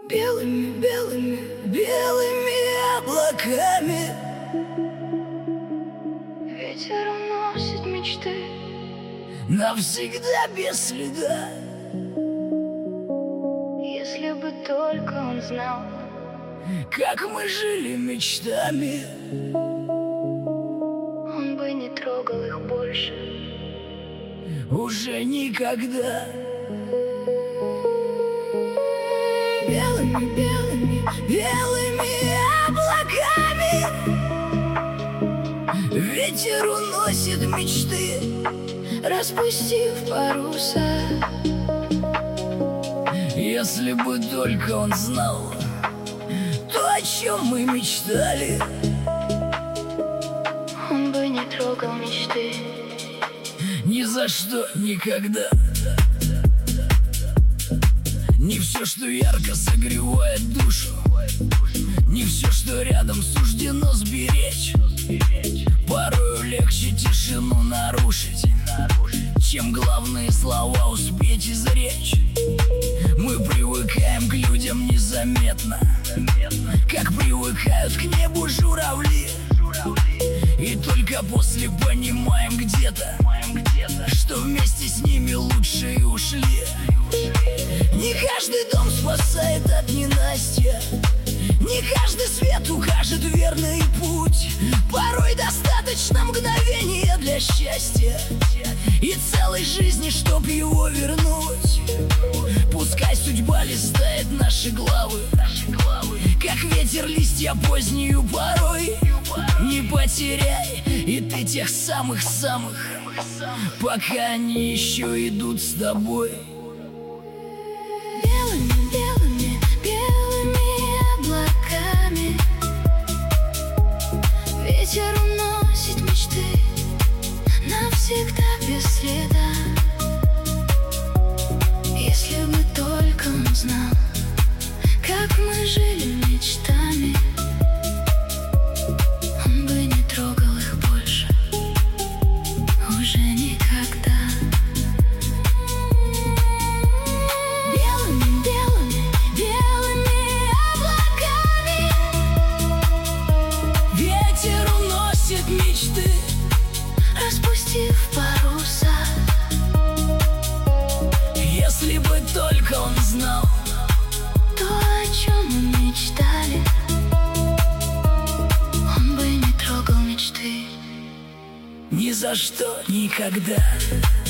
Белыми, белыми, белыми облаками ветер уносит мечты навсегда без следа. Если бы только он знал, как мы жили мечтами, он бы не трогал их больше уже никогда. Белыми, белыми, белыми облаками ветер уносит мечты, распустив паруса. Если бы только он знал то, о чем мы мечтали, он бы не трогал мечты ни за что, никогда. Не все, что ярко согревает душу, не все, что рядом суждено сберечь. Порою легче тишину нарушить, чем главные слова успеть изречь. Мы привыкаем к людям незаметно, как привыкают к небу журавли. И только после понимаем где-то, что вместе с ними лучше и ушли. Не каждый дом спасает от ненастья, не каждый свет укажет верный путь. Порой достаточно мгновения для счастья и целой жизни, чтоб его вернуть. Пускай судьба листает наши главы, как ветер листья позднюю порой. Не потеряй и ты тех самых-самых, пока они еще идут с тобой. Белыми, белыми, белыми облаками ветер уносит мечты навсегда без следа. Если бы только он знал, как мы жили мечтами, он бы не трогал их больше уже никогда. Белыми, белыми, белыми облаками ветер уносит мечты, распустив паруса. Если бы только он знал то, о чем мы мечтали, он бы не трогал мечты ни за что, никогда.